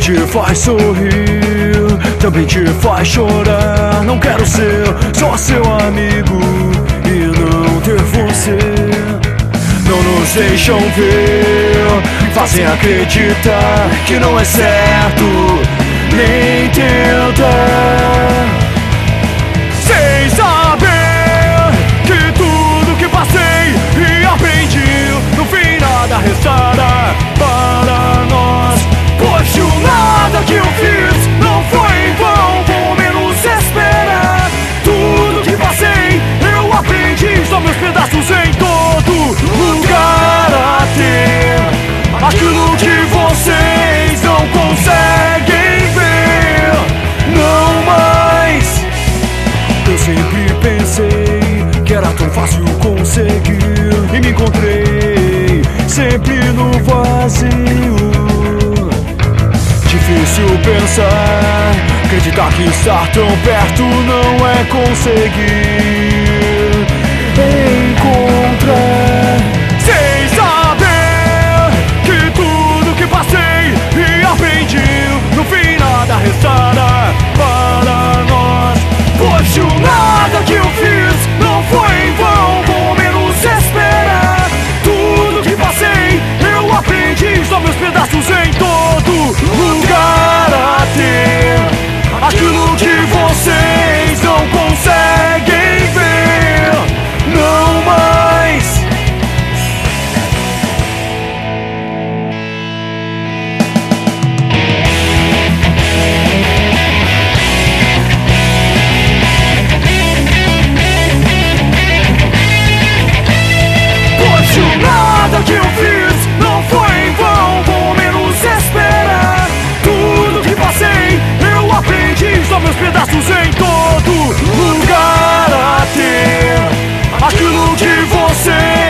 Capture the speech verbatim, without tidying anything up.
te faz sorrir, também te faz chorar. Não quero ser só seu amigo e não ter você. Não nos deixam ver, fazem acreditar que não é certo nem tentar. Sem saber que tudo que passei e aprendi, no fim nada restará para nós. Pois se o nada que eu fiz não foi em vão, vou menos esperar. Tudo que passei eu aprendi, só meus pedaços em todo lugar a ter aquilo que vocês não conseguem ver. Não mais. Eu sempre pensei que era tão fácil conseguir e me encontrei sempre no vazio. Difícil pensar, acreditar que estar tão perto não é conseguir encontrar. Sem saber que tudo que passei e aprendi, no fim nada restará para nós. Pois se o nada que eu fiz não foi em vão, vou menos esperar. Tudo que passei eu aprendi, só meus pedaços em todo lugar a ter aquilo que vocês não conseguem ver. Não mais. Pois se o nada que eu fiz não foi em vão, vou menos esperar. Tudo que passei eu aprendi, só meus pedaços em todo lugar a ter aquilo que você